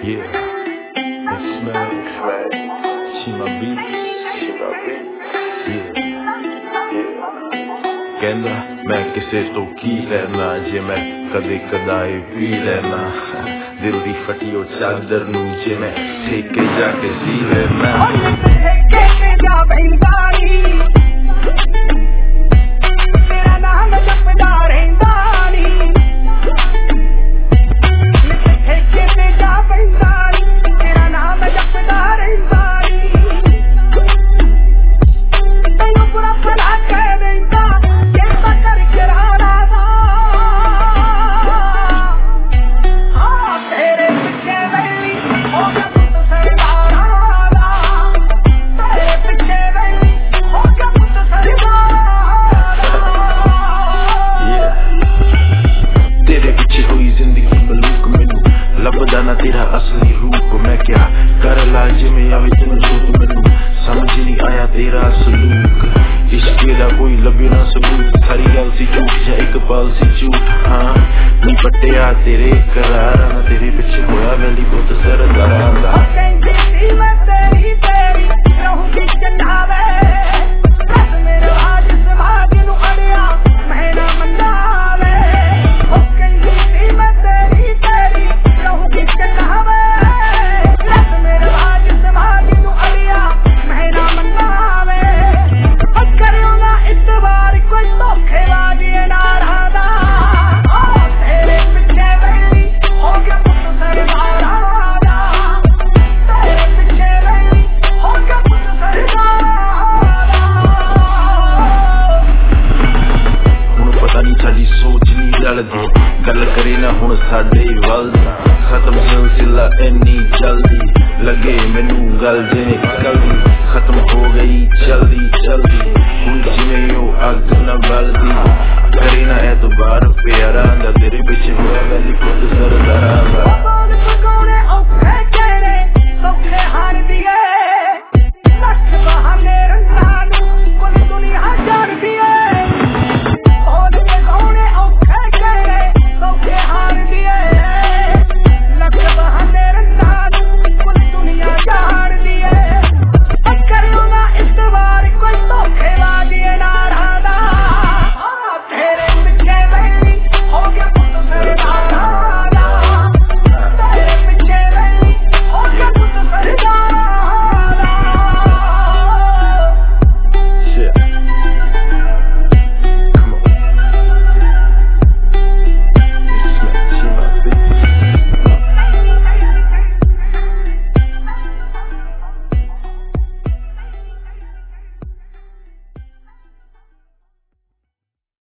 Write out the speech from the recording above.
Yeah, it's Smack. Chima Beats. ਕਹਿੰਦਾ ਮੈਂ ਕਿਸੇ ਤੋਂ ਕੀ ਲੈਣਾ ਜੇ ਮੈਂ ਕਦੇ ਕਦਾਏ ਪੀ ਲੈਣਾ ਦਿਲ ਦੀ ਫਟੀ ਉਹ ਚਾਦਰ ਨੂੰ ਜੇ ਮੈਂ ਠੇਕੇ ਜਾ ਕੇ ਸੀ ਲੈਣਾ ਤੇਰਾ ਨਾਮ ਜਪਦਾ ਰਹਿੰਦਾ ਨੀ ਠੇਕੇ ਤੇ ਜਾ ਪੈਂਦਾ ਨੀ ਤੇਰਾ ਨਾਮ ਜਪਦਾ ਰਹਿੰਦਾ ਨੀ ਤੈਨੂੰ ਪੂਰਾ ਭਲਾ ਕਹਿ ਦਿੰਦਾ तेरा असली रूप मैं क्या कर लाज में आवे तेन झूठ मैनू समझ नहीं आया तेरा सलूक इश्क दा कोई लभे ना सबूत सारी गल सी झूठ या एक पल सी झूठ हाँ नी पट्टिया तेरे करार ना तेरे पिछे होया वैली बहुत सरदारां दा गल करे ना हुण साडे वल खत्म सिलसिला इन्नी जल्दी लगे मैनू गल जिवें कल दी खत्म हो गई जल्दी जल्दी हुण जिवें ओ अग न बलदी करे ना एतबार प्यारा